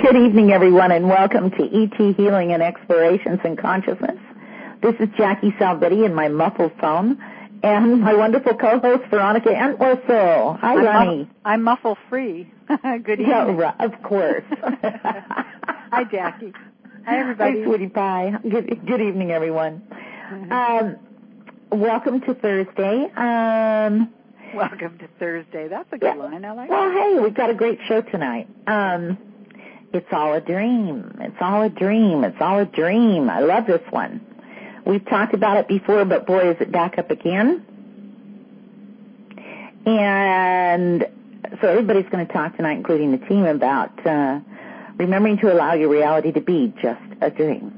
Good evening, everyone, and welcome to ET Healing and Explorations in Consciousness. This is Jackie Salvetti in my muffled phone, and my wonderful co-host, Veronica Entwistle. Hi, Ronnie. I'm muffle-free. Good evening. Yeah, of course. Hi, Jackie. Hi, everybody. Hi, sweetie pie. Good evening, everyone. Welcome to Thursday. Welcome to Thursday. That's a good line. I like Well, that. hey, we've got a great show tonight. It's all a dream. It's all a dream. It's all a dream. I love this one. We've talked about it before, but boy, is it back up again. And so everybody's going to talk tonight, including the team, about remembering to allow your reality to be just a dream.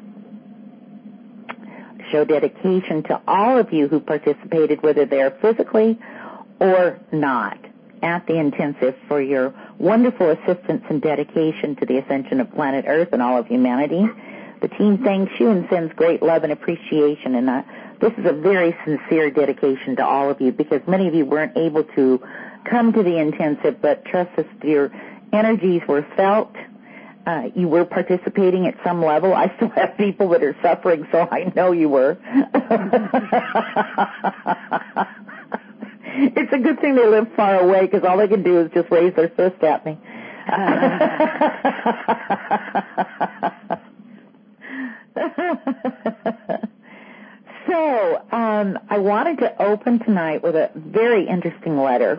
Show dedication to all of you who participated, whether they're physically or not, at the intensive for your wonderful assistance and dedication to the ascension of planet Earth and all of humanity. The team thanks you and sends great love and appreciation, and this is a very sincere dedication to all of you, because many of you weren't able to come to the intensive, but trust us, your energies were felt. You were participating at some level. I still have people that are suffering, so I know you were. It's a good thing they live far away, because all they can do is just raise their fist at me. So, I wanted to open tonight with a very interesting letter,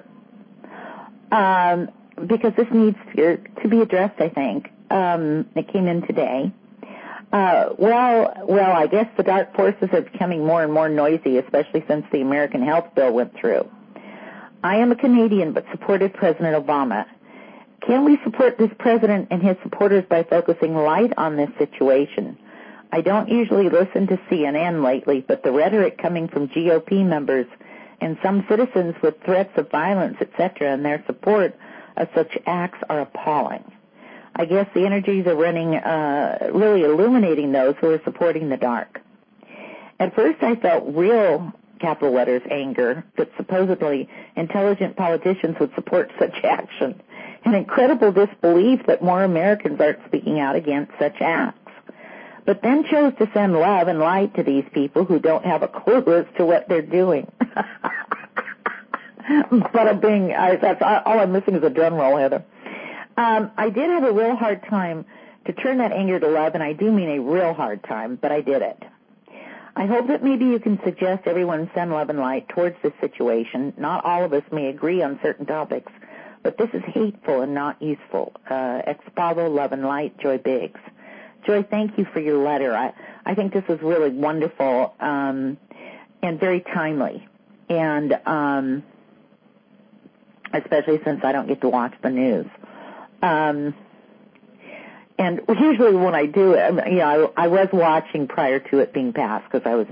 because this needs to be addressed, I think. It came in today. Well, I guess the dark forces are becoming more and more noisy, especially since the American Health Bill went through. I am a Canadian, but supported President Obama. Can we support this president and his supporters by focusing light on this situation? I don't usually listen to CNN lately, but the rhetoric coming from GOP members and some citizens with threats of violence, etc., and their support of such acts are appalling. I guess the energies are running, really illuminating those who are supporting the dark. At first I felt real, capital letters, anger that supposedly intelligent politicians would support such action, and incredible disbelief that more Americans aren't speaking out against such acts. But then chose to send love and light to these people who don't have a clue as to what they're doing. That's all I'm missing is a drum roll, Heather. I did have a real hard time to turn that anger to love, and I do mean a real hard time, but I did it. I hope that maybe you can suggest everyone send love and light towards this situation. Not all of us may agree on certain topics, but this is hateful and not useful. Ex Pavo, love and light, Joy Biggs. Joy, thank you for your letter. I think this is really wonderful and very timely, and especially since I don't get to watch the news. And usually when I do it, I was watching prior to it being passed, because I was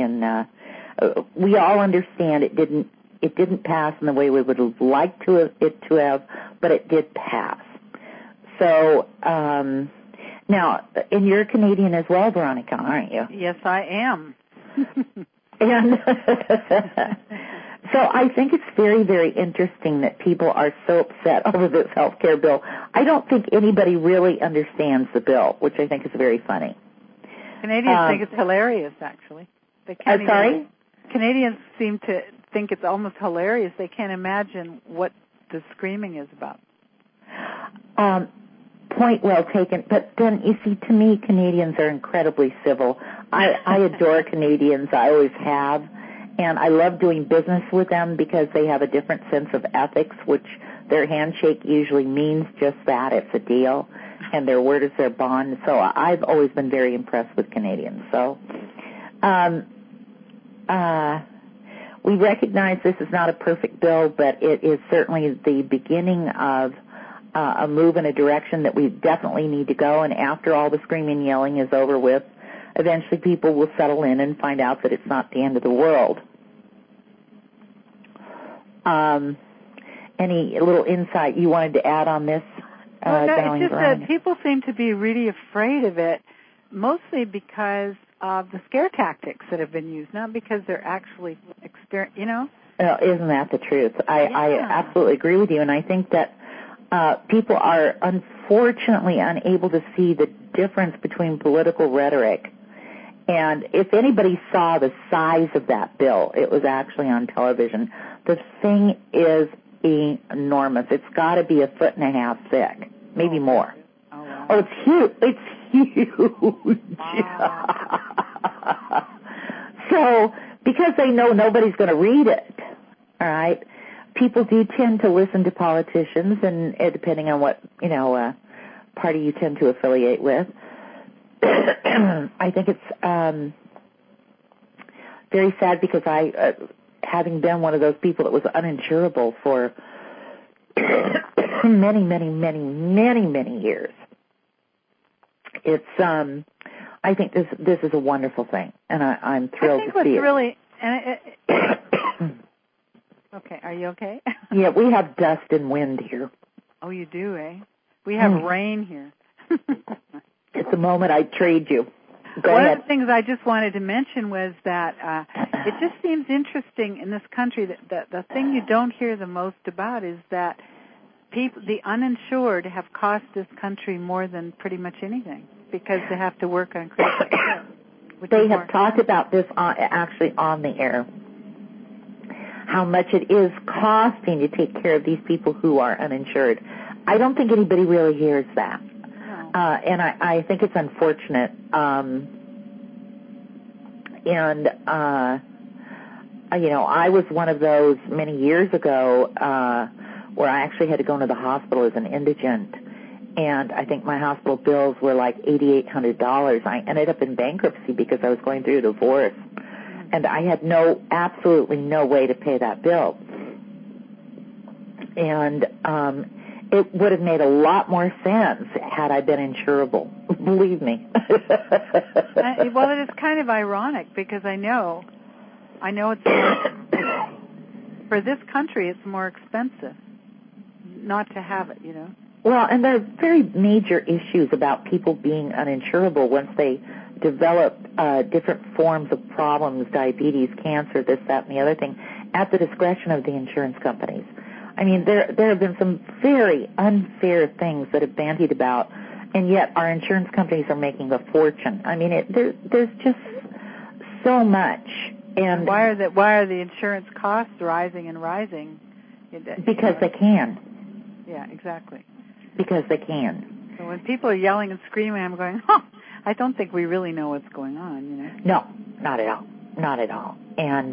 we all understand it didn't pass in the way we would have liked it to have, but it did pass. So, now, and you're Canadian as well, Veronica, aren't you? Yes, I am. And so I think it's very, very interesting that people are so upset over this health care bill. I don't think anybody really understands the bill, which I think is very funny. Canadians think it's hilarious, actually. Sorry? Canadians seem to think it's almost hilarious. They can't imagine what the screaming is about. Point well taken. But then, you see, to me, Canadians are incredibly civil. I adore Canadians. I always have. And I love doing business with them because they have a different sense of ethics, which their handshake usually means just that. It's a deal. And their word is their bond. So I've always been very impressed with Canadians. So we recognize this is not a perfect bill, but it is certainly the beginning of a move in a direction that we definitely need to go. And after all the screaming and yelling is over with, eventually people will settle in and find out that it's not the end of the world. Any little insight you wanted to add on this? It's just that people seem to be really afraid of it, mostly because of the scare tactics that have been used, not because they're actually Isn't that the truth? I absolutely agree with you, and I think that people are unfortunately unable to see the difference between political rhetoric. And if anybody saw the size of that bill, it was actually on television. The thing is enormous. It's got to be 1.5 feet thick, maybe more. Oh, wow. Oh, it's huge. It's huge. Wow. So, because they know nobody's going to read it, all right, people do tend to listen to politicians, and depending on what, party you tend to affiliate with. I think it's very sad because I, having been one of those people that was uninsurable for many, many, many, many, many years, it's I think this is a wonderful thing, and I'm thrilled to see it. Really, okay, are you okay? Yeah, we have dust and wind here. Oh, you do, eh? We have rain here. It's the moment I trade you. Go One ahead. of the things I just wanted to mention was that it just seems interesting in this country that the thing you don't hear the most about is that the uninsured have cost this country more than pretty much anything because they have to work on critical care. They have talked about this actually on the air, how much it is costing to take care of these people who are uninsured. I don't think anybody really hears that. And I think it's unfortunate. I was one of those many years ago where I actually had to go into the hospital as an indigent, and I think my hospital bills were like $8,800. I ended up in bankruptcy because I was going through a divorce, and I had absolutely no way to pay that bill. And it would have made a lot more sense had I been insurable. Believe me. Well, it is kind of ironic because I know it's for this country it's more expensive not to have it, Well, and there are very major issues about people being uninsurable once they develop different forms of problems, diabetes, cancer, this, that, and the other thing, at the discretion of the insurance companies. I mean, there have been some very unfair things that have bandied about, and yet our insurance companies are making a fortune. I mean, there's just so much. And why are the insurance costs rising and rising? Because they can. Yeah, exactly. Because they can. So when people are yelling and screaming, I'm going, I don't think we really know what's going on, No, not at all. Not at all. And,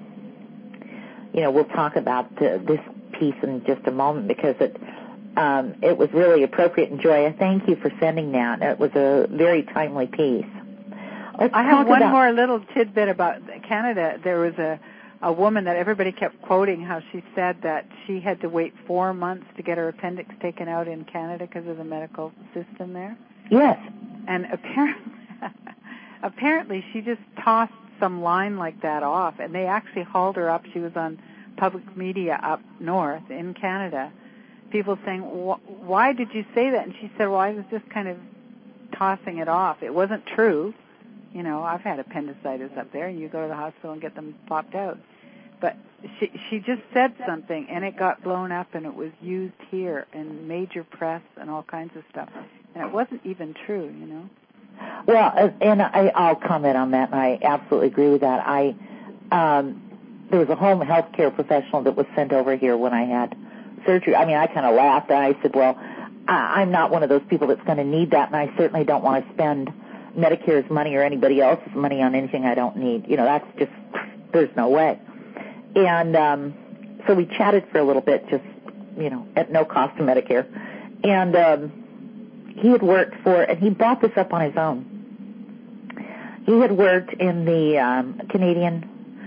we'll talk about this piece in just a moment because it was really appropriate. And Joy, I thank you for sending that. It was a very timely piece. I have one more little tidbit about Canada. There was a woman that everybody kept quoting how she said that she had to wait 4 months to get her appendix taken out in Canada because of the medical system there. Yes. And apparently she just tossed some line like that off, and they actually hauled her up. She was on public media up north in Canada. People saying, why did you say that? And she said, well, I was just kind of tossing it off. It wasn't true. I've had appendicitis up there, and you go to the hospital and get them popped out. But she just said something, and it got blown up, and it was used here in major press and all kinds of stuff. And it wasn't even true, Well, and I'll comment on that, and I absolutely agree with that. There was a home health care professional that was sent over here when I had surgery. I mean, I kind of laughed, and I said, well, I'm not one of those people that's going to need that, and I certainly don't want to spend Medicare's money or anybody else's money on anything I don't need. That's just, there's no way. And so we chatted for a little bit, just, at no cost to Medicare. And he had worked and he brought this up on his own. He had worked in the Canadian,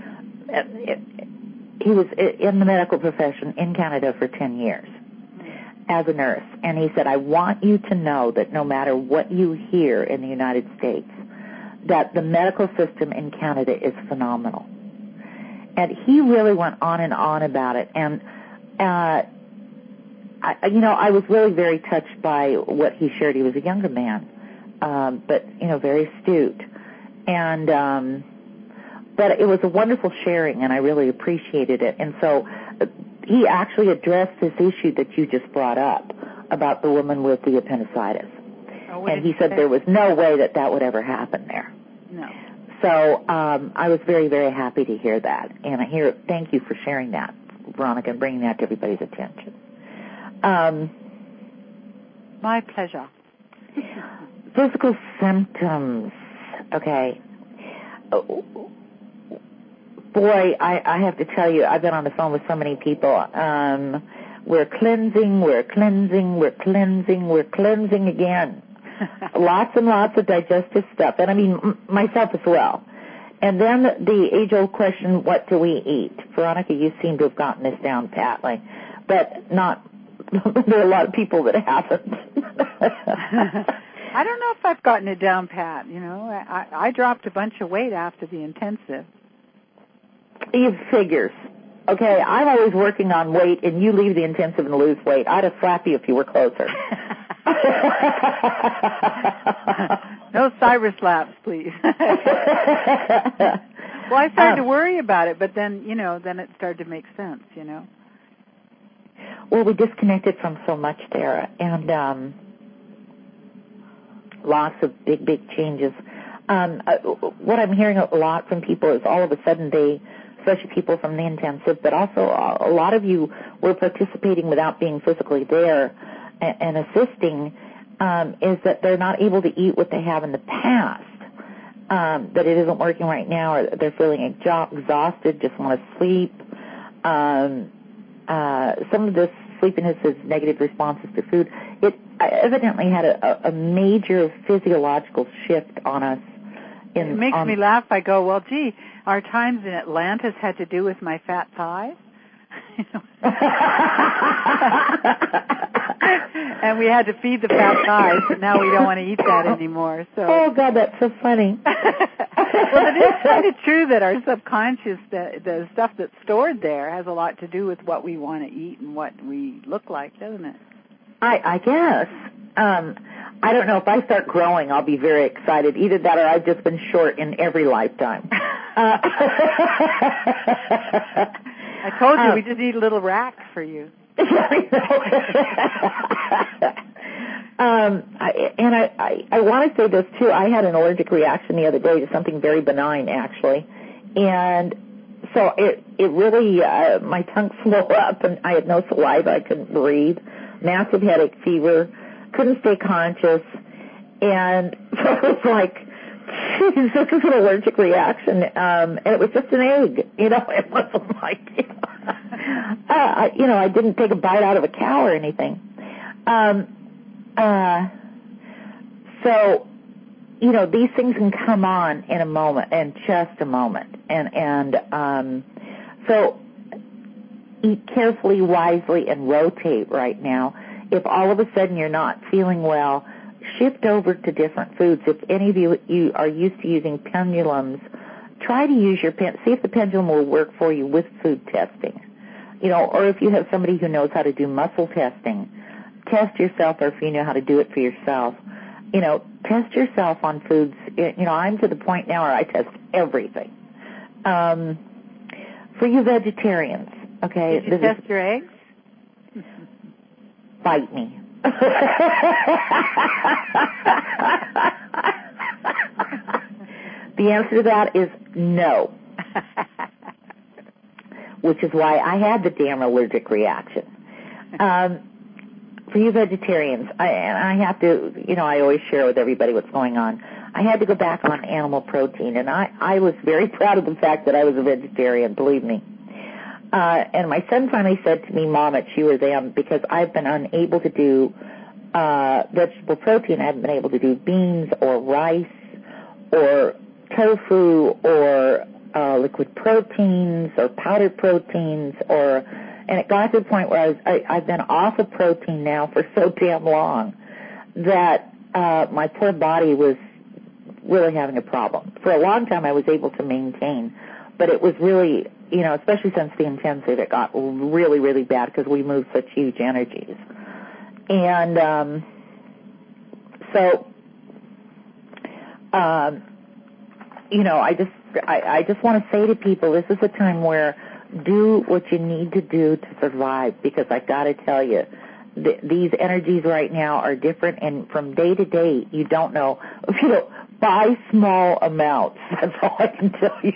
he was in the medical profession in Canada for 10 years as a nurse. And he said, I want you to know that no matter what you hear in the United States, that the medical system in Canada is phenomenal. And he really went on and on about it. And, I was really very touched by what he shared. He was a younger man, but, very astute. And, but it was a wonderful sharing, and I really appreciated it. And so he actually addressed this issue that you just brought up about the woman with the appendicitis. Oh, and he said there was no way that would ever happen there. No. So I was very, very happy to hear that. And thank you for sharing that, Veronica, and bringing that to everybody's attention. My pleasure. Physical symptoms. Okay. Boy, I have to tell you, I've been on the phone with so many people. We're cleansing again. Lots and lots of digestive stuff. And I mean, myself as well. And then the age-old question, what do we eat? Veronica, you seem to have gotten this down patly. But not, there are a lot of people that haven't. I don't know if I've gotten it down pat. You know, I dropped a bunch of weight after the intensive. It figures. Okay, I'm always working on weight, and you leave the intensive and lose weight. I'd have slapped you if you were closer. No cyber slaps, please. Well, I started to worry about it, but then, then it started to make sense, Well, we disconnected from so much there, and lots of big changes. What I'm hearing a lot from people is all of a sudden especially people from the intensive, but also a lot of you were participating without being physically there and assisting, is that they're not able to eat what they have in the past, that it isn't working right now, or they're feeling exhausted, just want to sleep. Some of this sleepiness is negative responses to food. It evidently had a major physiological shift on us. It makes me laugh. I go, well, gee, our times in Atlantis had to do with my fat thighs. And we had to feed the fat thighs, but now we don't want to eat that anymore. So. Oh, God, that's so funny. Well, it is kind of true that our subconscious, the stuff that's stored there, has a lot to do with what we want to eat and what we look like, doesn't it? I guess. I don't know. If I start growing, I'll be very excited. Either that or I've just been short in every lifetime. I told you, we just eat a little rack for you. I want to say this, too. I had an allergic reaction the other day to something very benign, actually. And so it really, my tongue swelled up, and I had no saliva. I couldn't breathe. Massive headache, fever. Couldn't stay conscious. And so it was like, geez, this is an allergic reaction. And it was just an egg. It wasn't like, I didn't take a bite out of a cow or anything. So, these things can come on in a moment, in just a moment. And so eat carefully, wisely, and rotate right now. If all of a sudden you're not feeling well, shift over to different foods. If any of you are used to using pendulums, try to use see if the pendulum will work for you with food testing. Or if you have somebody who knows how to do muscle testing, test yourself, or if you know how to do it for yourself, test yourself on foods. I'm to the point now where I test everything. For you vegetarians, okay. Did you test your eggs? Bite me. The answer to that is no. Which is why I had the damn allergic reaction. For you vegetarians, I have to, I always share with everybody what's going on. I had to go back on animal protein, and I was very proud of the fact that I was a vegetarian, believe me. And my son finally said to me, Mom, it's you or them, because I've been unable to do vegetable protein. I haven't been able to do beans or rice or tofu or liquid proteins or powdered proteins, and it got to the point where I've been off of protein now for so damn long that my poor body was really having a problem. For a long time I was able to maintain, but it was really, especially since the intensive, it got really, really bad because we moved such huge energies. And I just want to say to people, this is a time where do what you need to do to survive, because I got to tell you, these energies right now are different, and from day to day, you don't know. Buy small amounts. That's all I can tell you.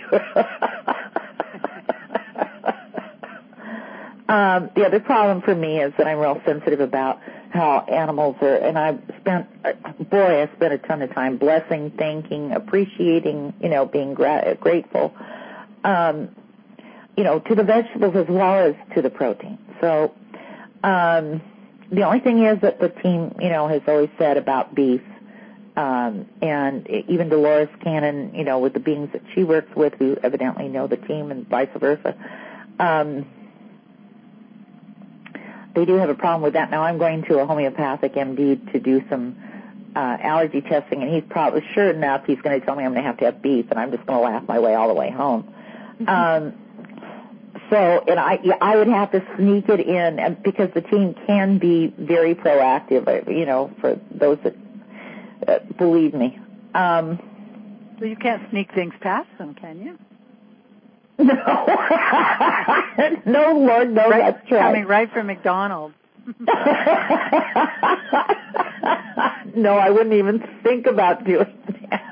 The other problem for me is that I'm real sensitive about how animals are, and I spent a ton of time blessing, thanking, appreciating, being grateful, to the vegetables as well as to the protein. So, the only thing is that the team, has always said about beef, and even Dolores Cannon, with the beings that she works with, who evidently know the team and vice versa, they do have a problem with that. Now I'm going to a homeopathic MD to do some allergy testing, and he's probably, sure enough, he's going to tell me I'm going to have beef, and I'm just going to laugh my way all the way home. And I would have to sneak it in, because the team can be very proactive, for those that believe me. So you can't sneak things past them, can you? No. No, Lord, no, that's right. Coming right from McDonald's. No, I wouldn't even think about doing that.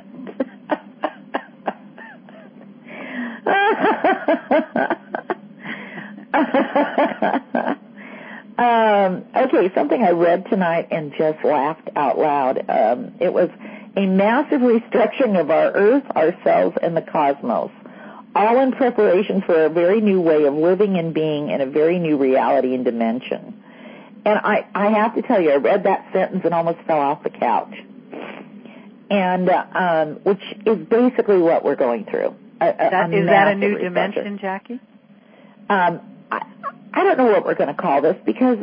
Okay, something I read tonight and just laughed out loud. It was a massive restructuring of our Earth, ourselves, and the cosmos, all in preparation for a very new way of living and being in a very new reality and dimension. And I have to tell you, I read that sentence and almost fell off the couch. And which is basically what we're going through. Is that a new dimension, Jackie? I don't know what we're going to call this, because,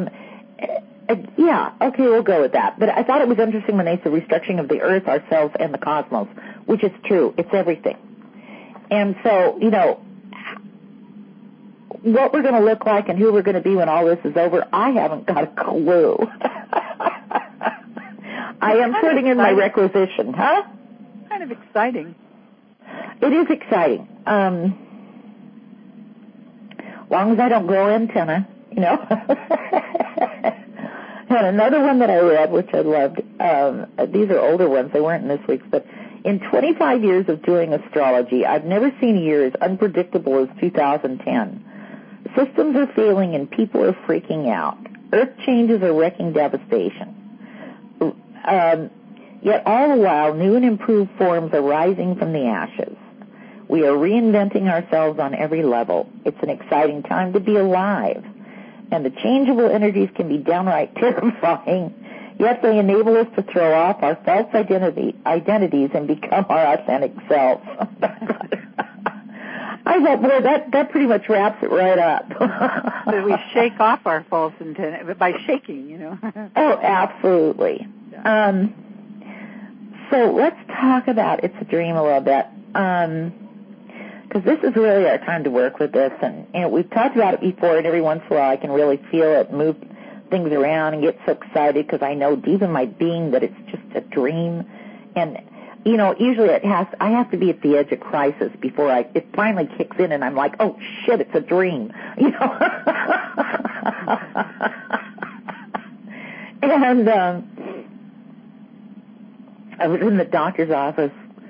yeah, okay, we'll go with that. But I thought it was interesting when they said restructuring of the Earth, ourselves, and the cosmos, which is true. It's everything. And so, what we're going to look like and who we're going to be when all this is over, I haven't got a clue. I am putting in my requisition, huh? Kind of exciting. It is exciting. Long as I don't grow antenna, And another one that I read, which I loved, these are older ones, they weren't in this week's, but in 25 years of doing astrology, I've never seen a year as unpredictable as 2010. Systems are failing and people are freaking out. Earth changes are wrecking devastation. Yet all the while, new and improved forms are rising from the ashes. We are reinventing ourselves on every level. It's an exciting time to be alive. And the changeable energies can be downright terrifying, yet they enable us to throw off our false identities and become our authentic selves. I thought, boy, that pretty much wraps it right up. So we shake off our false identity by shaking, Oh, absolutely. Yeah. So let's talk about It's a Dream a little bit. Because this is really our time to work with this, and we've talked about it before, and every once in a while I can really feel it move things around and get so excited because I know deep in my being that it's just a dream. And usually I have to be at the edge of crisis before it finally kicks in, and I'm like, oh shit, it's a dream, And I was in the doctor's office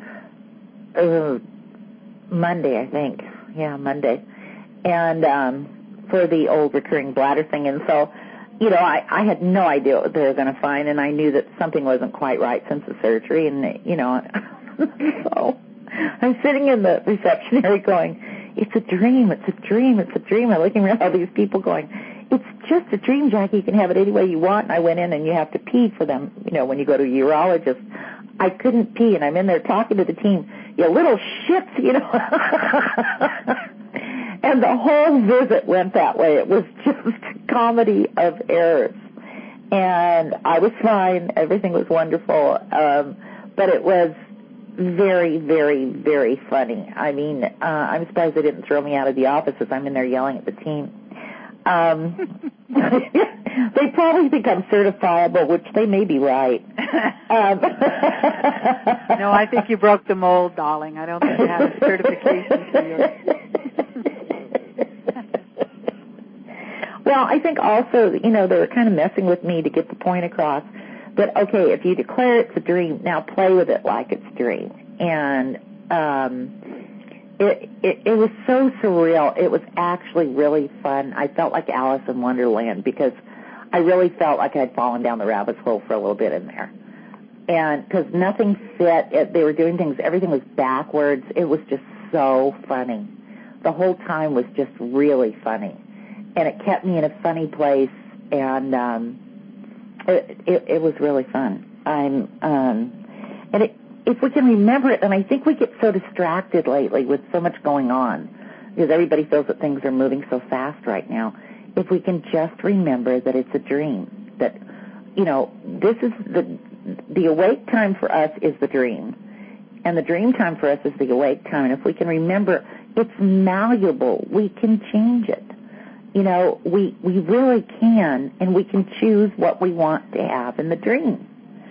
Monday, I think. Yeah, Monday. And for the old recurring bladder thing. And so, I had no idea what they were going to find, and I knew that something wasn't quite right since the surgery. And, so I'm sitting in the reception area going, it's a dream, it's a dream, it's a dream. I'm looking around all these people going, it's just a dream, Jackie. You can have it any way you want. And I went in, and you have to pee for them, when you go to a urologist. I couldn't pee, and I'm in there talking to the team. You little shits, And the whole visit went that way. It was just a comedy of errors. And I was fine. Everything was wonderful. But it was very, very, very funny. I mean, I'm surprised they didn't throw me out of the office as I'm in there yelling at the team. They probably think I'm certifiable, which they may be right. No, I think you broke the mold, darling. I don't think you have a certification for yours. Well, I think also, they were kind of messing with me to get the point across that, okay, if you declare it's a dream, now play with it like it's a dream. And it was so surreal. It was actually really fun. I felt like Alice in Wonderland because I really felt like I'd fallen down the rabbit's hole for a little bit in there. And because nothing fit, they were doing things, everything was backwards. It was just so funny. The whole time was just really funny. And it kept me in a funny place, and it was really fun. If we can remember it, and I think we get so distracted lately with so much going on, because everybody feels that things are moving so fast right now. If we can just remember that it's a dream, that, this is the awake time for us is the dream, and the dream time for us is the awake time. And if we can remember, it's malleable. We can change it. We really can, and we can choose what we want to have in the dream.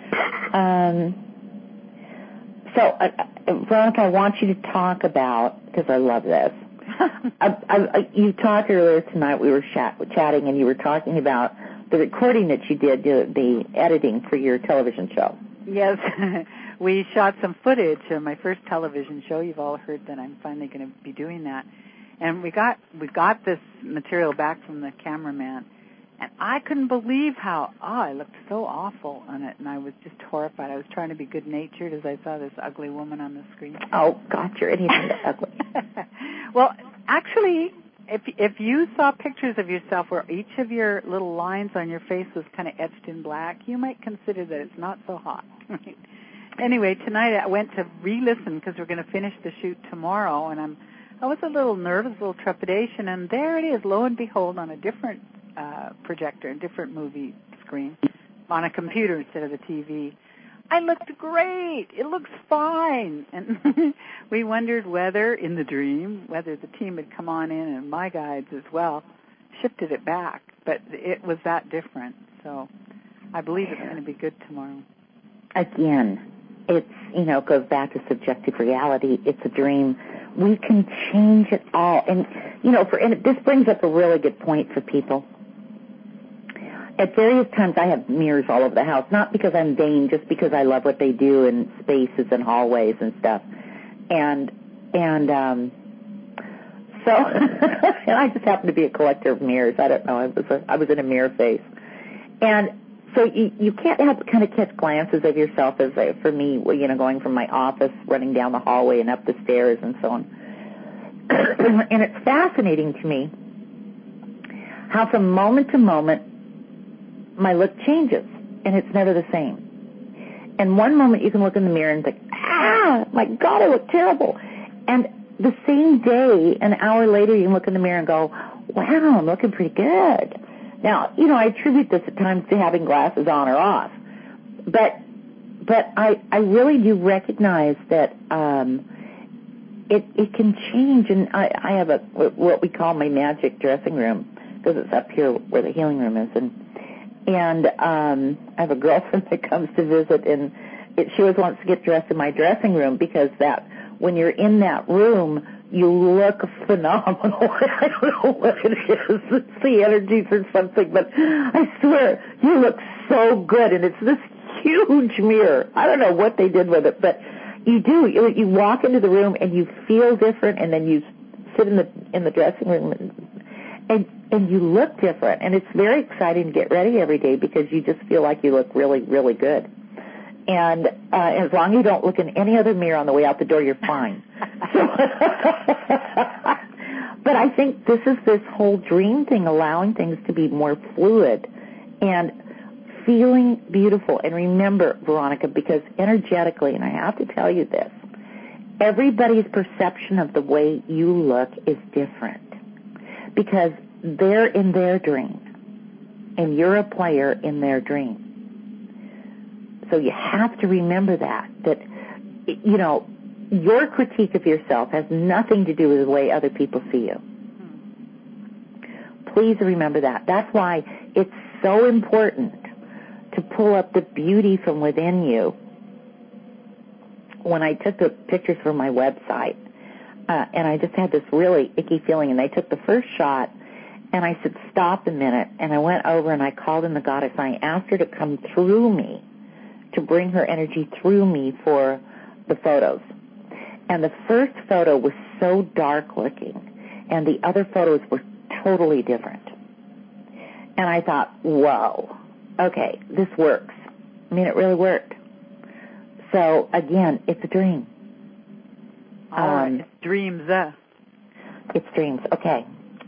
So, Veronica, I want you to talk about, because I love this, you talked earlier tonight, we were chatting, and you were talking about the recording that you did, the editing for your television show. Yes, we shot some footage of my first television show. You've all heard that I'm finally going to be doing that. And we got this material back from the cameraman, and I couldn't believe how, I looked so awful on it, and I was just horrified. I was trying to be good-natured as I saw this ugly woman on the screen. Oh, God, you're anything but ugly. Well, actually, if you saw pictures of yourself where each of your little lines on your face was kind of etched in black, you might consider that it's not so hot. Anyway, tonight I went to re-listen because we're going to finish the shoot tomorrow, and I was a little nervous, a little trepidation, and there it is, lo and behold, on a different projector, a different movie screen, on a computer instead of the TV. I looked great. It looks fine. And we wondered whether, in the dream, whether the team had come on in, and my guides as well, shifted it back. But it was that different. So I believe it's going to be good tomorrow. Again, it's, goes back to subjective reality. It's a dream. We can change it all. And, and this brings up a really good point for people. At various times, I have mirrors all over the house, not because I'm vain, just because I love what they do in spaces and hallways and stuff. And so, and I just happen to be a collector of mirrors. I don't know. I was in a mirror phase. And so you can't help but kind of catch glances of yourself as, for me, going from my office, running down the hallway and up the stairs and so on. And it's fascinating to me how from moment to moment my look changes, and it's never the same. And one moment you can look in the mirror and think, my God, I look terrible. And the same day, an hour later, you can look in the mirror and go, wow, I'm looking pretty good. Now, I attribute this at times to having glasses on or off. But I really do recognize that it can change. And I have what we call my magic dressing room, because it's up here where the healing room is. And I have a girlfriend that comes to visit, and she always wants to get dressed in my dressing room because when you're in that room, you look phenomenal. I don't know what it is. It's the energies or something, but I swear, you look so good, and it's this huge mirror. I don't know what they did with it, but you do. You walk into the room, and you feel different, and then you sit in the dressing room, and you look different. And it's very exciting to get ready every day because you just feel like you look really, really good. And as long as you don't look in any other mirror on the way out the door, you're fine. But I think this whole dream thing, allowing things to be more fluid and feeling beautiful. And remember, Veronica, because energetically, and I have to tell you this, everybody's perception of the way you look is different because they're in their dream and you're a player in their dream. So you have to remember that your critique of yourself has nothing to do with the way other people see you. Please remember that. That's why it's so important to pull up the beauty from within you. When I took the pictures for my website, and I just had this really icky feeling, and I took the first shot, And I said, stop a minute. And I went over and I called in the goddess and I asked her to come through me, to bring her energy through me for the photos. And the first photo was so dark looking, and the other photos were totally different. And I thought, whoa, okay, this works. I mean, it really worked. So, again, it's a dream. It's dreams. It's dreams, okay.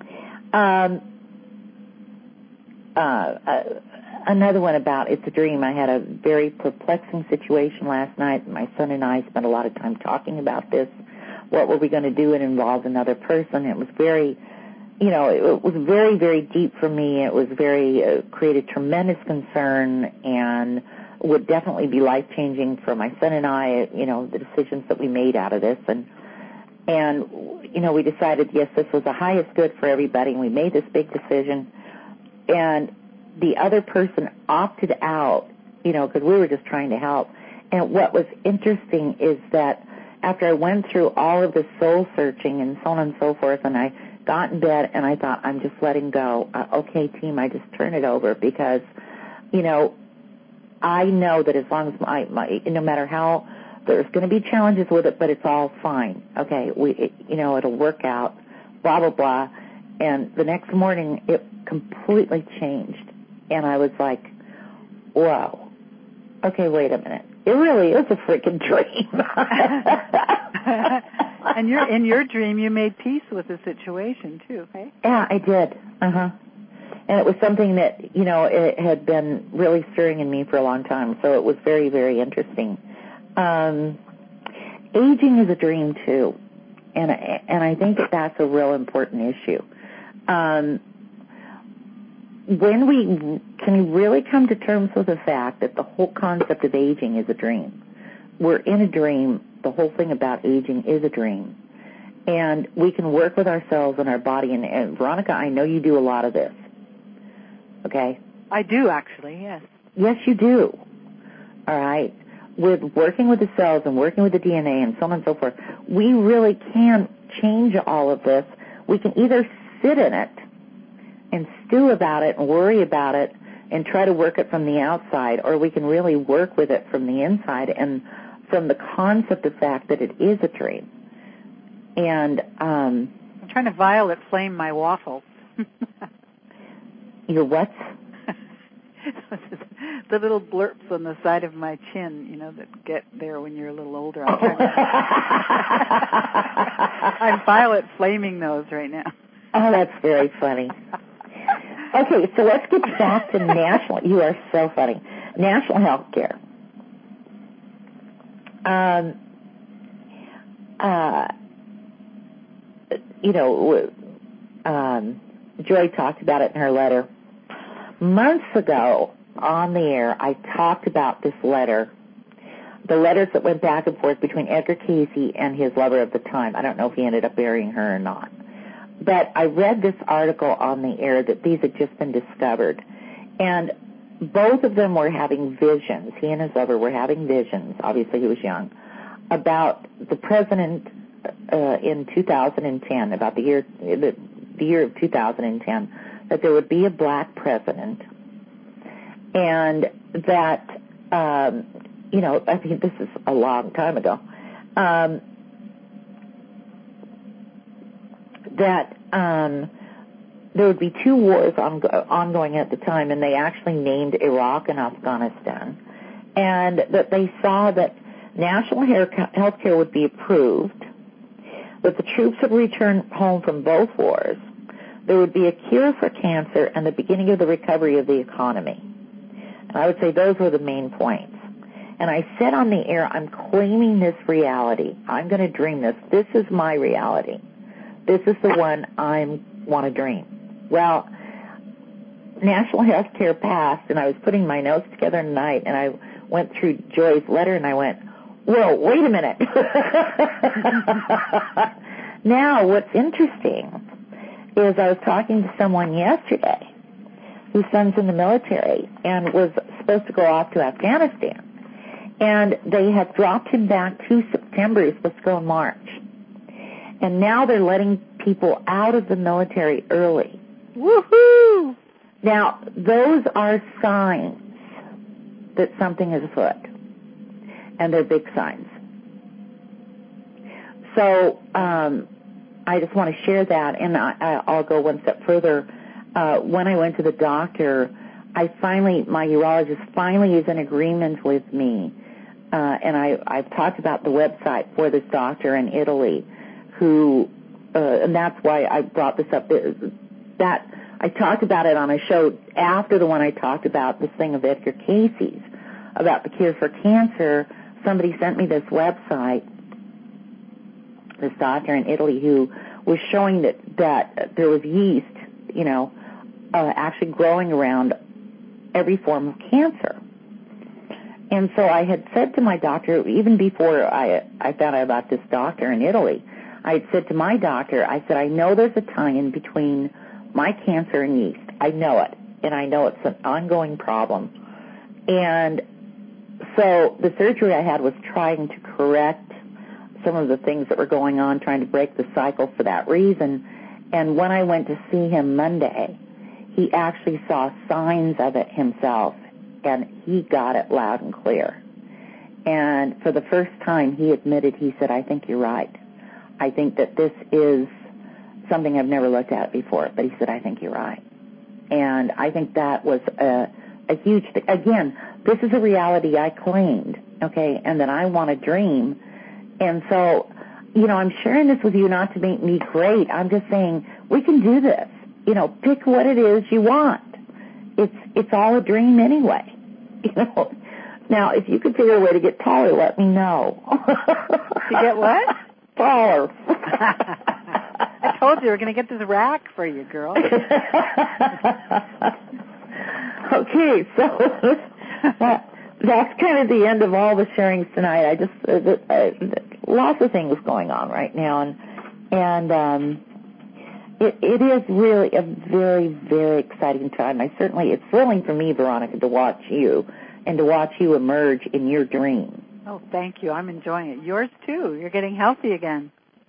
Another one about it's a dream. I had a very perplexing situation last night. My son and I spent a lot of time talking about this. What were we going to do? It involved another person. It was very, it was very, very deep for me. It was very, created tremendous concern and would definitely be life-changing for my son and I, the decisions that we made out of this. And we decided, yes, this was the highest good for everybody, and we made this big decision. And the other person opted out, because we were just trying to help. And what was interesting is that after I went through all of this soul searching and so on and so forth, and I got in bed and I thought, I'm just letting go. Okay, team, I just turn it over because, I know that as long as no matter how, there's going to be challenges with it, but it's all fine. Okay, it'll work out, blah, blah, blah. And the next morning, it completely changed. And I was like, whoa, okay, wait a minute. It really is a freaking dream. And in your dream, you made peace with the situation, too, right? Yeah, I did. Uh-huh. And it was something that, it had been really stirring in me for a long time. So it was very, very interesting. Aging is a dream, too. And I think that's a real important issue. When we can really come to terms with the fact that the whole concept of aging is a dream. We're in a dream. The whole thing about aging is a dream. And we can work with ourselves and our body. And Veronica, I know you do a lot of this. Okay? I do, actually, yes. Yes, you do. All right? With working with the cells and working with the DNA and so on and so forth, we really can change all of this. We can either sit in it and stew about it and worry about it and try to work it from the outside, or we can really work with it from the inside and from the concept of fact that it is a dream. And I'm trying to violet flame my waffles. Your what? The little blurps on the side of my chin, that get there when you're a little older. I'm violet flaming those right now. Oh, that's very funny. Okay, so let's get back to national. You are so funny. National health care. Joy talked about it in her letter. Months ago on the air, I talked about this letter, the letters that went back and forth between Edgar Cayce and his lover at the time. I don't know if he ended up burying her or not. But I read this article on the air that these had just been discovered. And both of them were having visions. He and his lover were having visions. Obviously, he was young. About the president in 2010, about the year of 2010, that there would be a black president, and that, I think this is a long time ago, that there would be two wars ongoing at the time, and they actually named Iraq and Afghanistan, and that they saw that national health care would be approved, that the troops would return home from both wars, there would be a cure for cancer, and the beginning of the recovery of the economy. And I would say those were the main points. And I said on the air, I'm claiming this reality. I'm going to dream this. This is my reality. This is the one I want to dream. Well, national health care passed, and I was putting my notes together tonight, and I went through Joy's letter, and I went, whoa, wait a minute. Now, what's interesting is I was talking to someone yesterday whose son's in the military and was supposed to go off to Afghanistan. And they have dropped him back to September. He's supposed to go in March. And now they're letting people out of the military early. Woohoo! Now, those are signs that something is afoot, and they're big signs. So I just want to share that, and I'll go one step further. When I went to the doctor, my urologist finally is in agreement with me, and I've talked about the website for this doctor in Italy, and that's why I brought this up. That I talked about it on a show after the one I talked about, this thing of Edgar Cayce's, about the cure for cancer. Somebody sent me this website, this doctor in Italy, who was showing that there was yeast, actually growing around every form of cancer. And so I had said to my doctor, even before I found out about this doctor in Italy, I had said to my doctor, I said, I know there's a tie-in between my cancer and yeast. I know it, and I know it's an ongoing problem. And so the surgery I had was trying to correct some of the things that were going on, trying to break the cycle for that reason. And when I went to see him Monday, he actually saw signs of it himself, and he got it loud and clear. And for the first time, he admitted, he said, I think you're right. I think that this is something I've never looked at before, but he said, I think you're right. And I think that was a huge thing. Again, this is a reality I claimed, okay, and that I want to dream. And so, I'm sharing this with you not to make me great. I'm just saying we can do this. Pick what it is you want. It's all a dream anyway. Now, if you could figure a way to get taller, let me know. To get what? Taller. I told you we're going to get this rack for you, girl. Okay, so that's kind of the end of all the sharings tonight. I just lots of things going on right now, and it is really a very, very exciting time. It's thrilling for me, Veronica, to watch you and to watch you emerge in your dream. Oh, thank you. I'm enjoying it. Yours too. You're getting healthy again.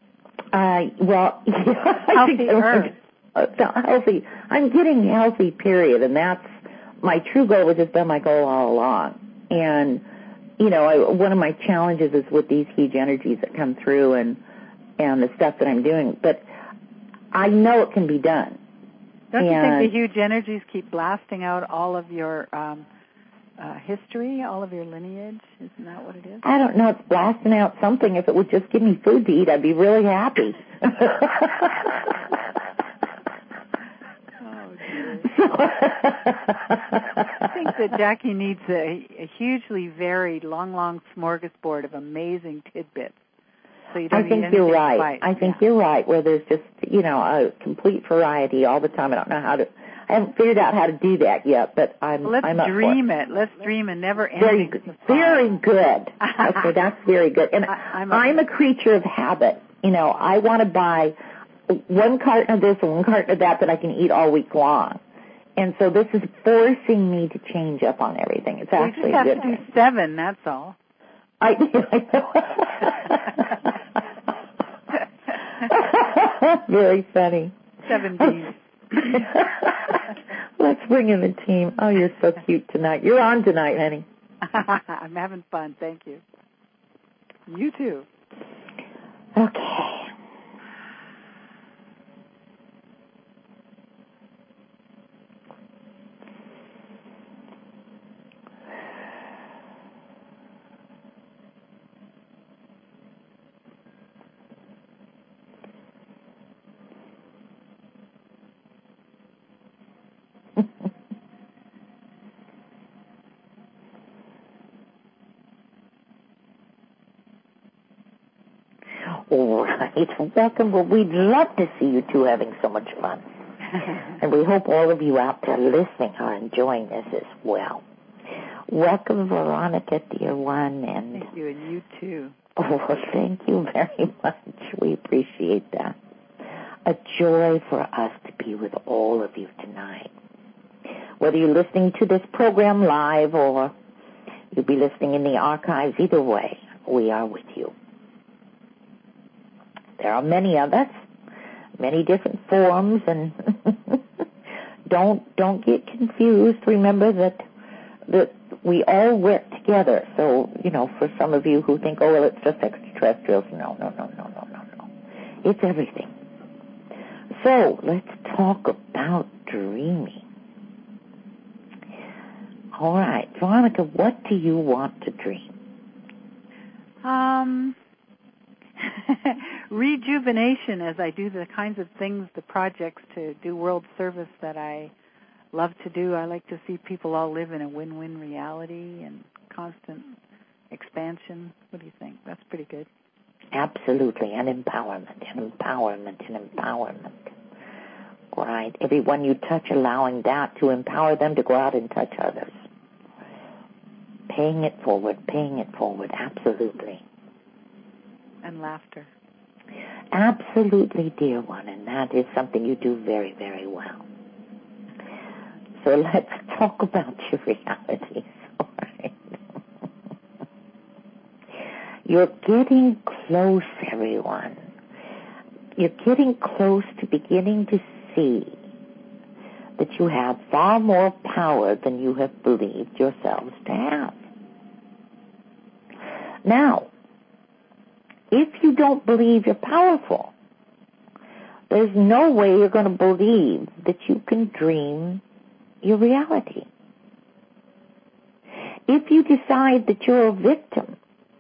Healthier. Healthy. I'm getting healthy, period, and that's my true goal, which has been my goal all along. And, one of my challenges is with these huge energies that come through and the stuff that I'm doing. But I know it can be done. Don't you think the huge energies keep blasting out all of your history, all of your lineage? Isn't that what it is? I don't know. It's blasting out something. If it would just give me food to eat, I'd be really happy. I think that Jackie needs a hugely varied, long smorgasbord of amazing tidbits. So you don't I think you're right. I think you're right, where there's just, a complete variety all the time. I haven't figured out how to do that yet, but I'm up dream for it. Let's dream a never-ending Very good. Okay, that's very good. And I'm a creature of habit. I want to buy one carton of this and one carton of that I can eat all week long. And so this is forcing me to change up on everything. It's actually a good thing. You just have to do 7, that's all. I know. Very funny. 7 B's. Let's bring in the team. Oh, you're so cute tonight. You're on tonight, honey. I'm having fun. Thank you. You too. Okay. All right. Welcome. Well, we'd love to see you two having so much fun. And we hope all of you out there listening are enjoying this as well. Welcome, Veronica, dear one. And thank you, and you too. Oh, well, thank you very much. We appreciate that. A joy for us to be with all of you tonight. Whether you're listening to this program live or you'll be listening in the archives, either way, we are with you. There are many of us, many different forms, and don't get confused. Remember that we all work together. So, for some of you who think, oh, well, it's just extraterrestrials. No. It's everything. So, let's talk about dreaming. All right, Veronica, what do you want to dream? Rejuvenation, as I do the kinds of things, the projects to do world service that I love to do. I like to see people all live in a win-win reality and constant expansion. What do you think? That's pretty good. Absolutely, and empowerment. Right. Everyone you touch, allowing that to empower them to go out and touch others. Paying it forward, absolutely. And laughter. Absolutely, dear one, and that is something you do very, very well. So let's talk about your realities, all right? You're getting close, everyone. You're getting close to beginning to see that you have far more power than you have believed yourselves to have. Now, if you don't believe you're powerful, there's no way you're going to believe that you can dream your reality. If you decide that you're a victim,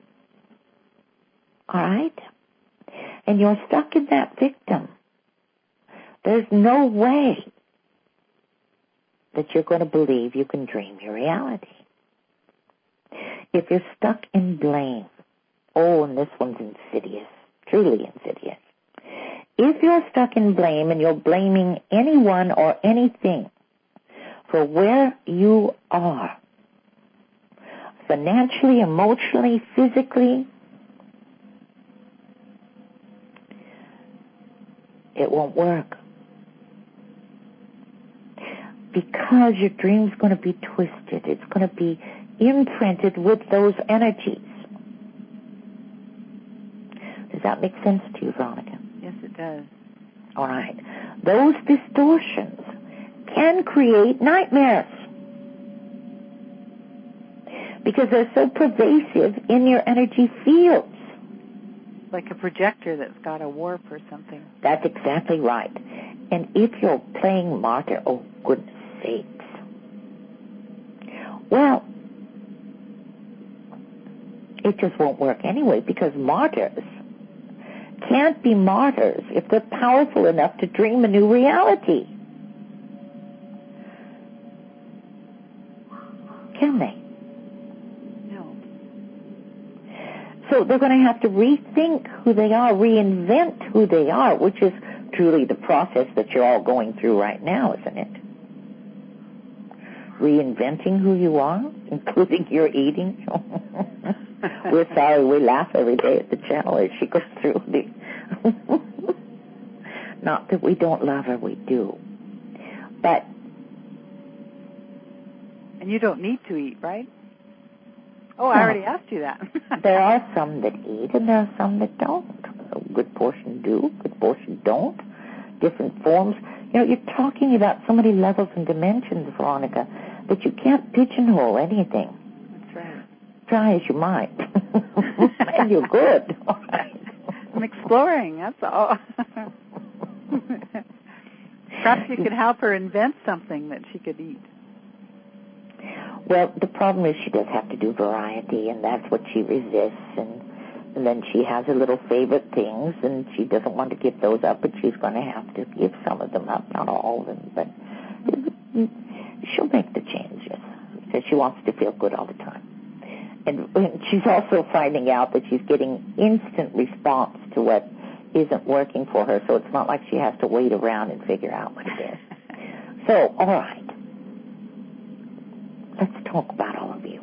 all right, and you're stuck in that victim, there's no way that you're going to believe you can dream your reality. If you're stuck in blame, and this one's insidious, truly insidious. If you're stuck in blame and you're blaming anyone or anything for where you are, financially, emotionally, physically, it won't work. Because your dream's going to be twisted. It's going to be imprinted with those energies. Does that make sense to you, Veronica? Yes, it does. All right. Those distortions can create nightmares because they're so pervasive in your energy fields. Like a projector that's got a warp or something. That's exactly right. And if you're playing martyr, oh, goodness sakes. Well, it just won't work anyway because martyrs can't be martyrs if they're powerful enough to dream a new reality. Can they? No. So they're going to have to rethink who they are, reinvent who they are, which is truly the process that you're all going through right now, isn't it? Reinventing who you are, including your eating. We're sorry, we laugh every day at the channel as she goes through the... Not that we don't love her, we do. But... And you don't need to eat, right? Oh, I already asked you that. There are some that eat and there are some that don't. A good portion do, a good portion don't. Different forms. You're talking about so many levels and dimensions, Veronica, that you can't pigeonhole anything. That's right. Try as you might. And you're good. All right. I'm exploring, that's all. Perhaps you could help her invent something that she could eat. Well, the problem is she does have to do variety, and that's what she resists, and then she has her little favorite things, and she doesn't want to give those up, but she's going to have to give some of them up, not all of them, but she'll make the changes, because she wants to feel good all the time. And she's also finding out that she's getting instant response to what isn't working for her, so it's not like she has to wait around and figure out what it is. So, all right. Let's talk about all of you.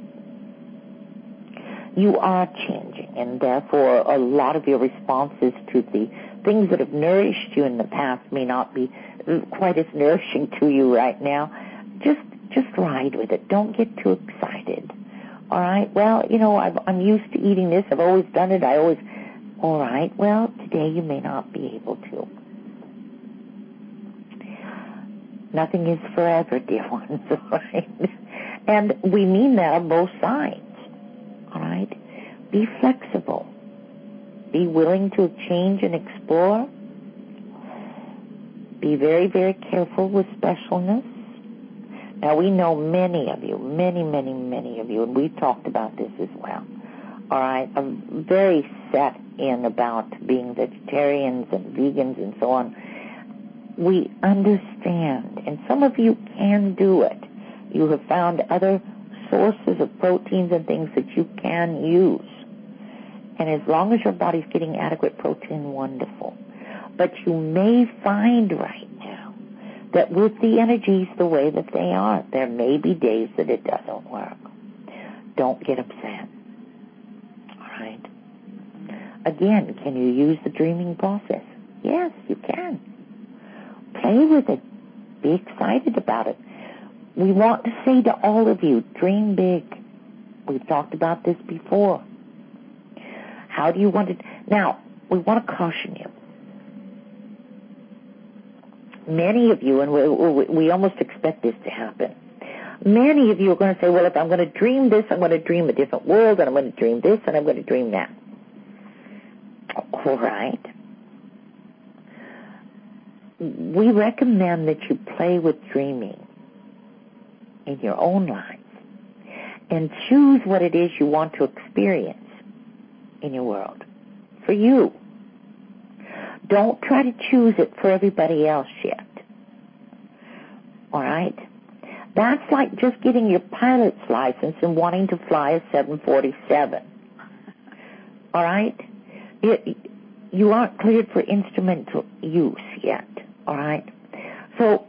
You are changing, and therefore a lot of your responses to the things that have nourished you in the past may not be quite as nourishing to you right now. Just ride with it. Don't get too excited. All right? Well, I'm used to eating this. I've always done it. All right. Well, today you may not be able to. Nothing is forever, dear ones, right? And we mean that on both sides, all right? Be flexible. Be willing to change and explore. Be very, very careful with specialness. Now, we know many of you, many of you, and we've talked about this as well, all right, are very set in about being vegetarians and vegans and so on. We understand, and some of you can do it. You have found other sources of proteins and things that you can use. And as long as your body's getting adequate protein, wonderful. But you may find right now that with the energies the way that they are, there may be days that it doesn't work. Don't get upset. All right? Again, can you use the dreaming process? Yes, you can. Play with it. Be excited about it. We want to say to all of you, dream big. We've talked about this before. How do you want it? Now, we want to caution you. Many of you, and we almost expect this to happen, many of you are going to say, well, if I'm going to dream this, I'm going to dream a different world, and I'm going to dream this, and I'm going to dream that. All right. We recommend that you play with dreaming in your own life and choose what it is you want to experience in your world for you. Don't try to choose it for everybody else yet. All right? That's like just getting your pilot's license and wanting to fly a 747. All right? You aren't cleared for instrumental use yet. All right? So,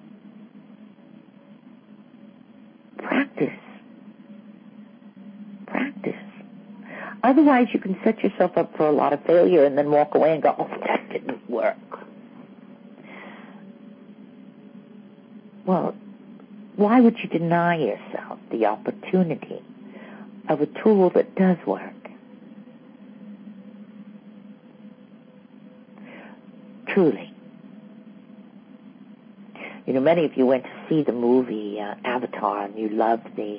practice. Otherwise, you can set yourself up for a lot of failure and then walk away and go, oh, that didn't work. Well, why would you deny yourself the opportunity of a tool that does work? Truly. You know, many of you went to see the movie Avatar, and you loved the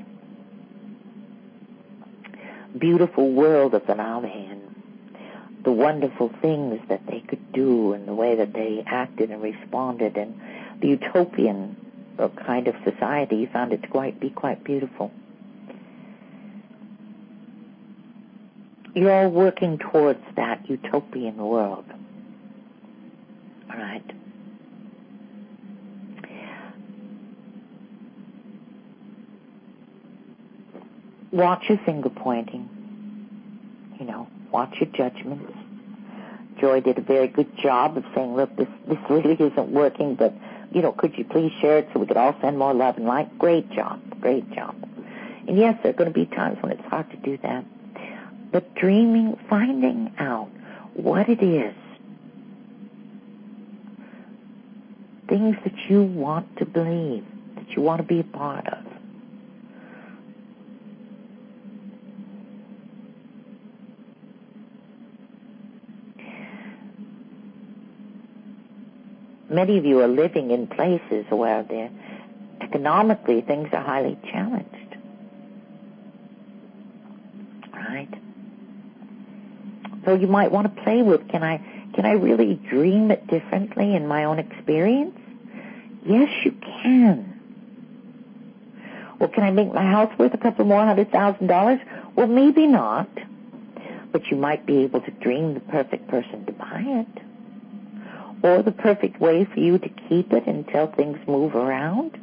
beautiful world of the Na'vi and the wonderful things that they could do and the way that they acted and responded and the utopian kind of society. You found it to be quite beautiful. You're all working towards that utopian world. All right? Watch your finger pointing. You know, watch your judgments. Joy did a very good job of saying, look, this really isn't working, but, you know, could you please share it so we could all send more love and light? Great job. And yes, there are going to be times when it's hard to do that. But dreaming, finding out what it is, things that you want to believe, that you want to be a part of. Many of you are living in places where economically things are highly challenged. Right? So you might want to play with, can I really dream it differently in my own experience? Yes, you can. Well, can I make my house worth a couple more $100,000? Well, maybe not. But you might be able to dream the perfect person to buy it. Or the perfect way for you to keep it until things move around.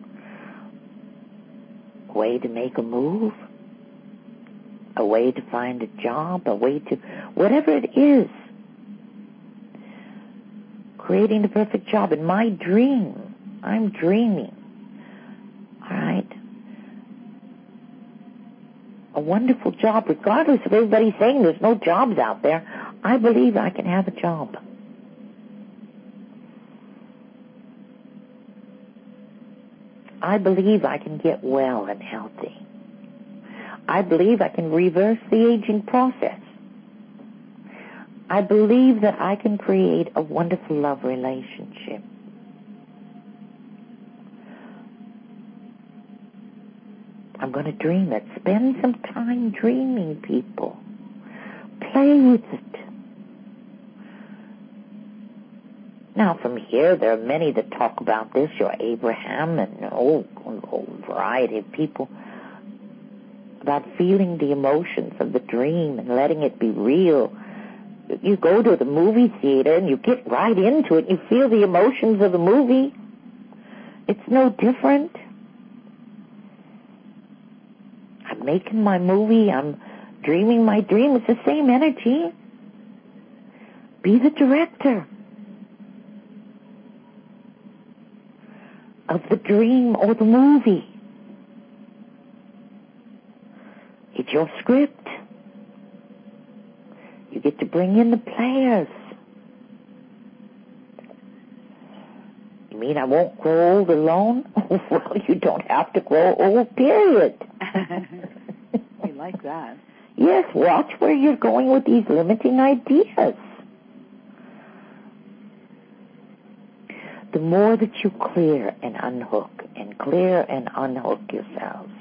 A way to make a move. A way to find a job. A way to, whatever it is. Creating the perfect job. In my dream, I'm dreaming. All right? A wonderful job, regardless of everybody saying there's no jobs out there. I believe I can have a job. I believe I can get well and healthy. I believe I can reverse the aging process. I believe that I can create a wonderful love relationship. I'm going to dream it. Spend some time dreaming, people. Play with it. Now, from here, there are many that talk about this. Your Abraham and a whole variety of people about feeling the emotions of the dream and letting it be real. You go to the movie theater and you get right into it. You feel the emotions of the movie. It's no different. I'm making my movie. I'm dreaming my dream. It's the same energy. Be the director of the dream or the movie. It's your script. You get to bring in the players. You mean I won't grow old alone? Well, you don't have to grow old, period. We like that. Yes, watch where you're going with these limiting ideas. The more that you clear and unhook yourselves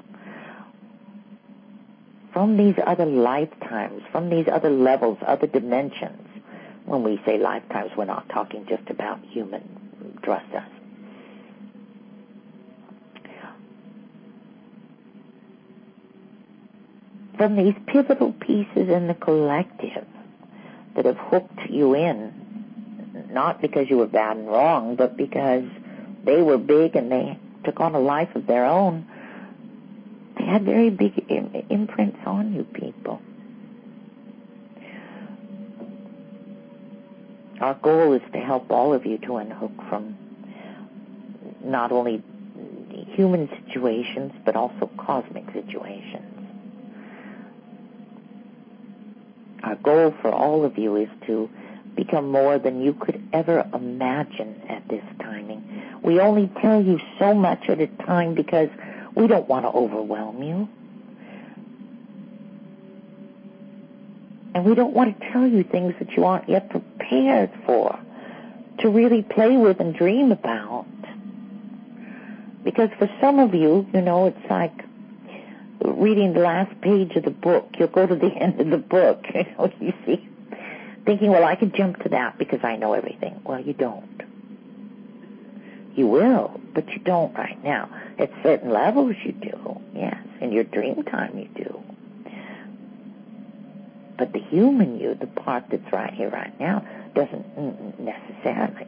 from these other lifetimes, from these other levels, other dimensions. When we say lifetimes, we're not talking just about human, trust us. From these pivotal pieces in the collective that have hooked you in, not because you were bad and wrong, but because they were big and they took on a life of their own, they had very big imprints on you people. Our goal is to help all of you to unhook from not only human situations, but also cosmic situations. Our goal for all of you is to become more than you could ever imagine at this timing. We only tell you so much at a time because we don't want to overwhelm you. And we don't want to tell you things that you aren't yet prepared for, to really play with and dream about. Because for some of you, it's like reading the last page of the book. You'll go to the end of the book, you see, thinking, well, I can jump to that because I know everything. Well, you don't. You will, but you don't right now. At certain levels you do, yes. In your dream time you do. But the human you, the part that's right here, right now, doesn't necessarily.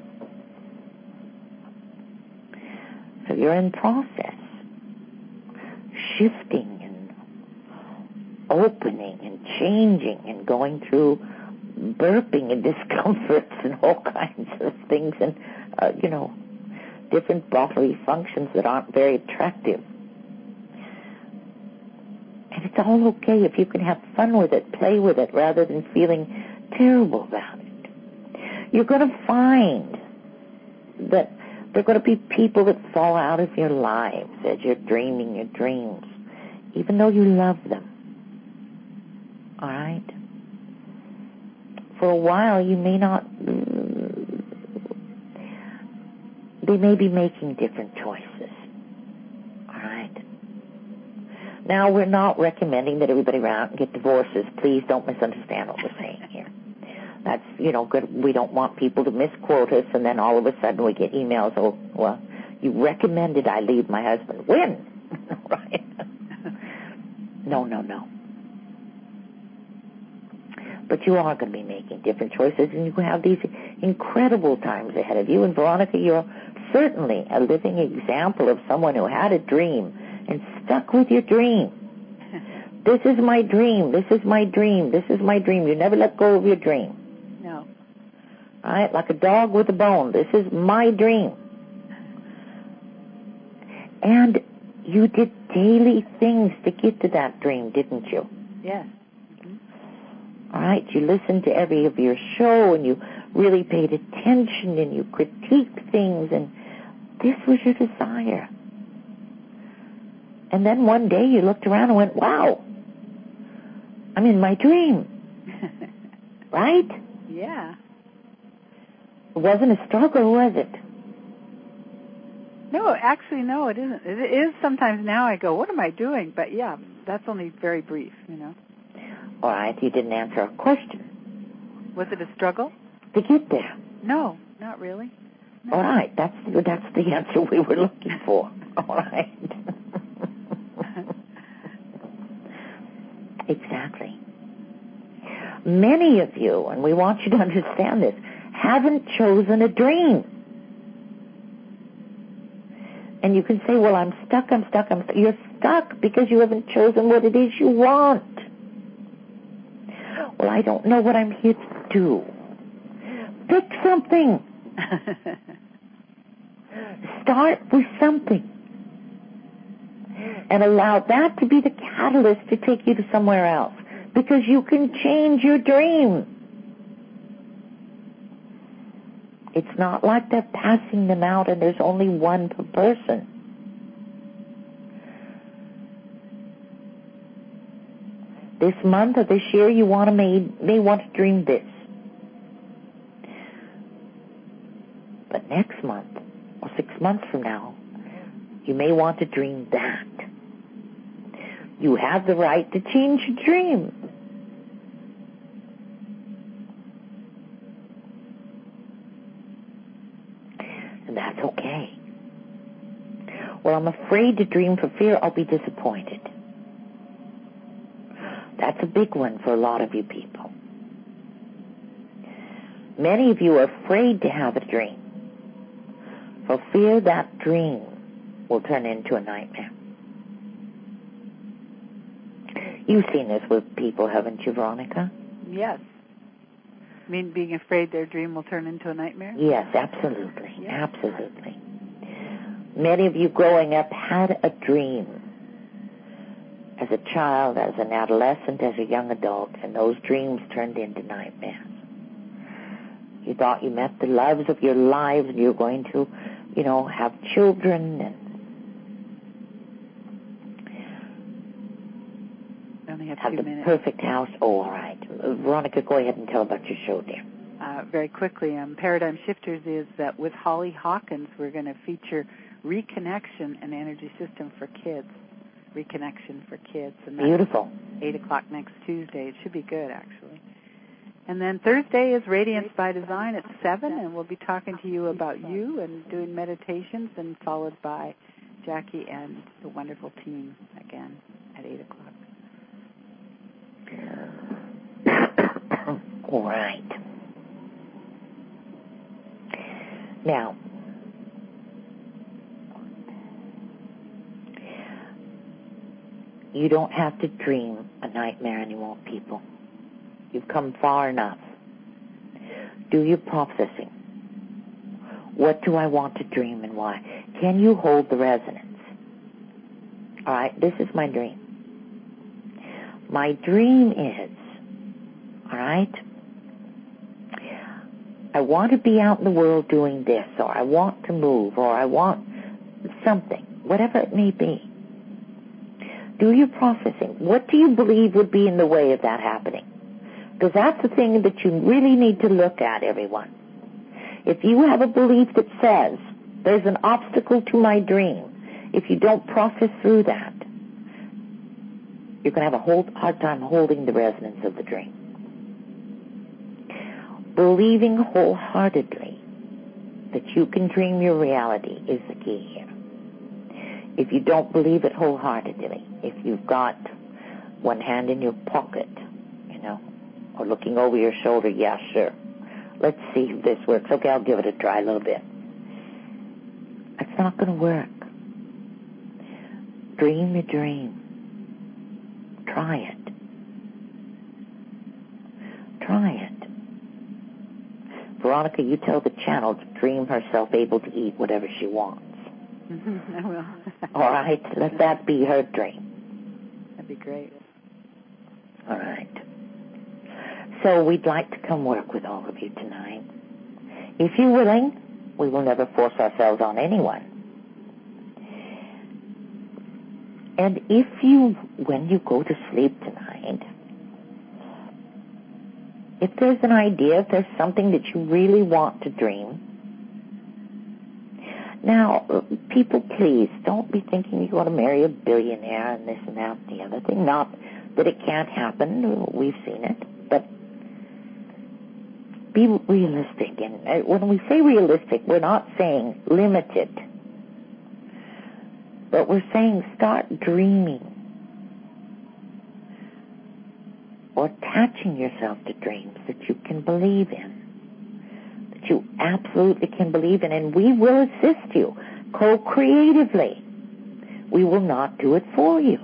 So you're in process, shifting and opening and changing and going through burping and discomforts and all kinds of things and, different bodily functions that aren't very attractive. And it's all okay if you can have fun with it, play with it, rather than feeling terrible about it. You're going to find that there are going to be people that fall out of your lives as you're dreaming your dreams, even though you love them. All right? For a while, you may not... They may be making different choices. All right? Now, we're not recommending that everybody run out and get divorces. Please don't misunderstand what we're saying here. That's, good. We don't want people to misquote us, and then all of a sudden we get emails, oh, well, you recommended I leave my husband. When? Right? No. But you are going to be making different choices, and you have these incredible times ahead of you. And Veronica, you're certainly a living example of someone who had a dream and stuck with your dream. This is my dream. This is my dream. This is my dream. You never let go of your dream. No. All right? Like a dog with a bone. This is my dream. And you did daily things to get to that dream, didn't you? Yes. All right? You listened to every of your show, and you really paid attention, and you critiqued things, and this was your desire. And then one day you looked around and went, wow, I'm in my dream. Right? Yeah. It wasn't a struggle, was it? No, actually, no, it isn't. It is sometimes now I go, what am I doing? But yeah, that's only very brief, All right, you didn't answer a question. Was it a struggle? To get there. No, not really. No. All right, that's the answer we were looking for. All right. Exactly. Many of you, and we want you to understand this, haven't chosen a dream. And you can say, well, I'm stuck. You're stuck because you haven't chosen what it is you want. Well, I don't know what I'm here to do. Pick something. Start with something. And allow that to be the catalyst to take you to somewhere else. Because you can change your dream. It's not like they're passing them out and there's only one per person. This month or this year, you may want to dream this. But next month, or 6 months from now, you may want to dream that. You have the right to change your dream. And that's okay. Well, I'm afraid to dream for fear I'll be disappointed. That's a big one for a lot of you people. Many of you are afraid to have a dream for fear that dream will turn into a nightmare. You've seen this with people, haven't you, Veronica? Yes. I mean, being afraid their dream will turn into a nightmare? Yes, absolutely. Yes. Absolutely. Many of you growing up had a dream as a child, as an adolescent, as a young adult, and those dreams turned into nightmares. You thought you met the loves of your lives and you were going to, have children and have the perfect house. Oh, all right. Veronica, go ahead and tell about your show, dear. Very quickly, Paradigm Shifters is that with Holly Hawkins, we're going to feature reconnection and energy system for kids. Reconnection for kids. And that's beautiful. 8 o'clock next Tuesday. It should be good, actually. And then Thursday is Radiance by Design at 7, and we'll be talking to you about you and doing meditations, and followed by Jackie and the wonderful team again at 8 o'clock. All right. Now, you don't have to dream a nightmare anymore, people. You've come far enough. Do your processing. What do I want to dream and why? Can you hold the resonance? All right, this is my dream. My dream is, all right, I want to be out in the world doing this, or I want to move, or I want something, whatever it may be. Do your processing. What do you believe would be in the way of that happening? Because that's the thing that you really need to look at, everyone. If you have a belief that says, there's an obstacle to my dream, if you don't process through that, you're going to have a hard time holding the resonance of the dream. Believing wholeheartedly that you can dream your reality is the key here. If you don't believe it wholeheartedly, if you've got one hand in your pocket, or looking over your shoulder, yeah, sure. Let's see if this works. Okay, I'll give it a try a little bit. It's not going to work. Dream your dream. Try it. Try it. Veronica, you tell the channel to dream herself able to eat whatever she wants. I will. All right, let that be her dream. That'd be great. All right. So we'd like to come work with all of you tonight. If you're willing, we will never force ourselves on anyone. And if you, when you go to sleep tonight, if there's an idea, if there's something that you really want to dream, Now, people, please, don't be thinking you want to marry a billionaire and this and that and the other thing. Not that it can't happen. We've seen it. But be realistic. And when we say realistic, we're not saying limited. But we're saying start dreaming. Or attaching yourself to dreams that you can believe in. That you absolutely can believe in. And we will assist you co-creatively. We will not do it for you.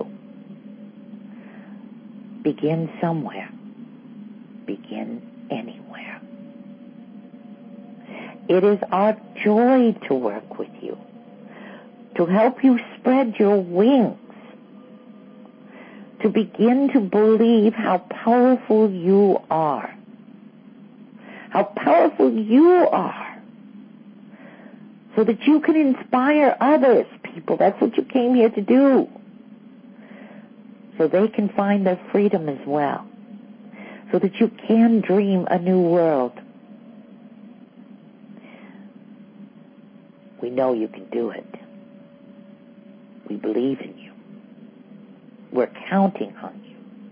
Begin somewhere. Begin anywhere. It is our joy to work with you, to help you spread your wings, to begin to believe how powerful you are. How powerful you are. So that you can inspire others, people. That's what you came here to do. So they can find their freedom as well. So that you can dream a new world. We know you can do it. We believe in you. We're counting on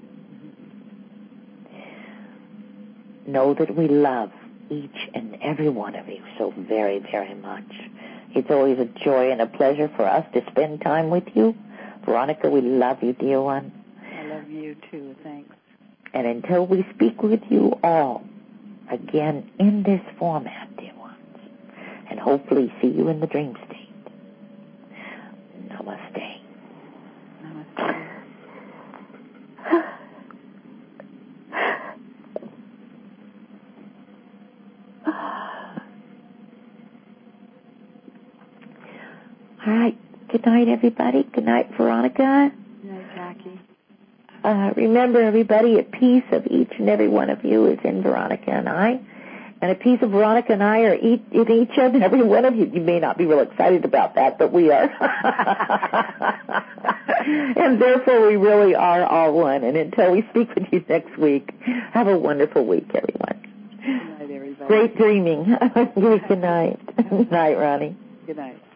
you. Know that we love each and every one of you so very, very much. It's always a joy and a pleasure for us to spend time with you. Veronica, we love you, dear one. I love you too. Thanks. And until we speak with you all again in this format, dear ones, and hopefully see you in the dream state. Namaste. Namaste. All right. Good night, everybody. Good night, Veronica. Good night, Jackie. Remember, everybody, a piece of each and every one of you is in Veronica and I. And a piece of Veronica and I are in each and every one of you. You may not be real excited about that, but we are. And therefore, we really are all one. And until we speak with you next week, have a wonderful week, everyone. Good night, everybody. Great dreaming. Good night. Good night, Ronnie. Good night.